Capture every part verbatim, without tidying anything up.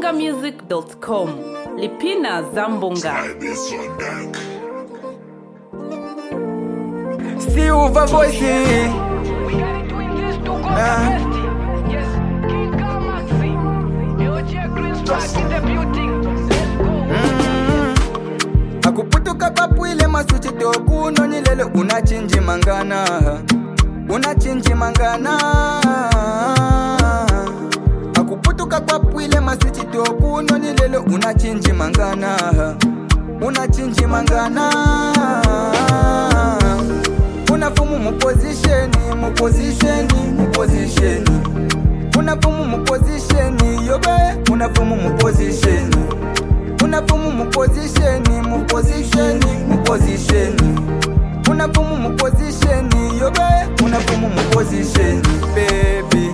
bunga music dot com. Lipina Zambonga. Silver voice. Akuputuka papwile masuchi toku noni lele unachinji mangana unachinji mangana Akuputuka papwile masuchi toku noni lele unachinji mangana unachinji mangana Unafumu mu position mu position mu position Unafumu mu position yobe unafumu mu position Unafumu mu position mu position mu position Unafumu mu position yobe unafumu mu position baby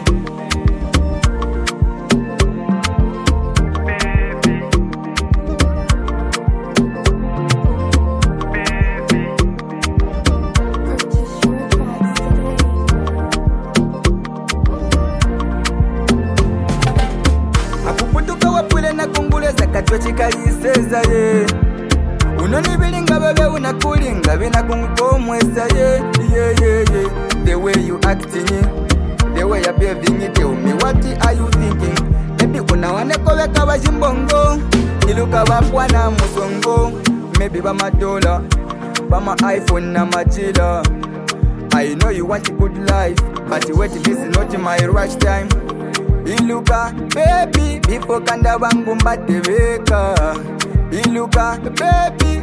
Chikaliseza ye Unoni bilinga bebe unakulinga bina kungukomwesa ye yeah, yeah, yeah. The way you acting The way you behaving it Tell me what are you thinking Maybe unawane kowe kawa jimbongo Iluka wapwana musongo Maybe bama dola Bama iPhone na majila I know you want a good life But wait, this is not my right time Iluka, baby, before kanda wangu mbateweka Iluka, baby,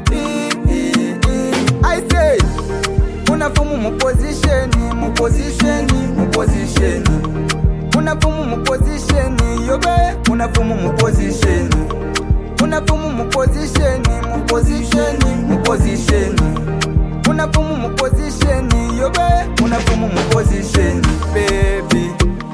I say Unafumu mu position, mu position, mu position Unafumu mu position, yobe Unafumu mu position Unafumu mu position, mu position, mu position Unafumu mu position, yobe Unafumu mu position, baby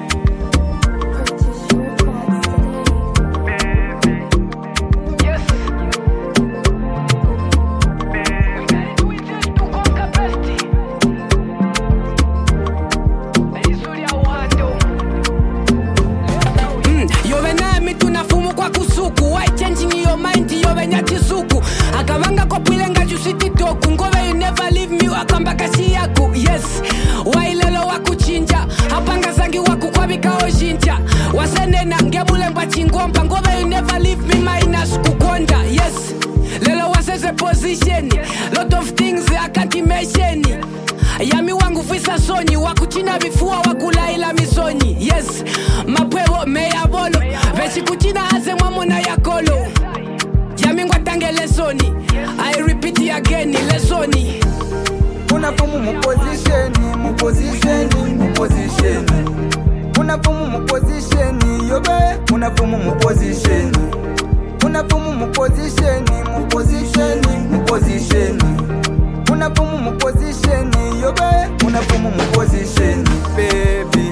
Akavanga kwa pwilenga jusiti toku Ngove you never leave me wakamba kasi yaku Yes, wailelo wakuchinja Hapanga zangi waku kwa vikao jinja Wasenena ngebule mba chingompa Ngove you never leave me minus kukonda Yes, lelo waseze position Lot of things I can't imagine Yami wangu fisa soni Wakuchina vifua wakulaila misoni Yes, mapwewo meyabolo Vesi kuchina haze mwamona ya kolo Yami ngwatange lesoni I repeat it again lesoni Unafumu mu position mu position mu position Unafumu mu position yobe Unafumu mu position Unafumu mu position mu position mu position Unafumu mu position yobe Unafumu mu position baby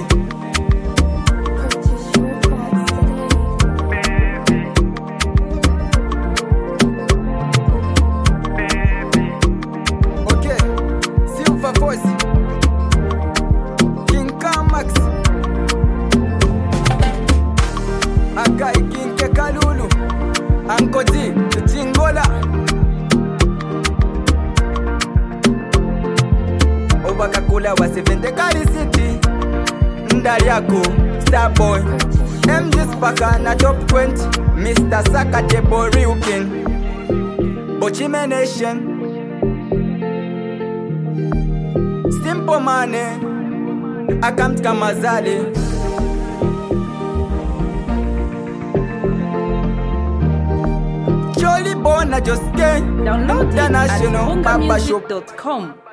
Ankoti, Chingola Obakakula wa sevente Kali City Ndari yako, Starboy M G Spaka na top twenty Mister Sakate Boriukin Bochime Nation Simple Mane Akamtka Mazale Jolly Bona just came Download it at International bunga Papa music Shop dot com.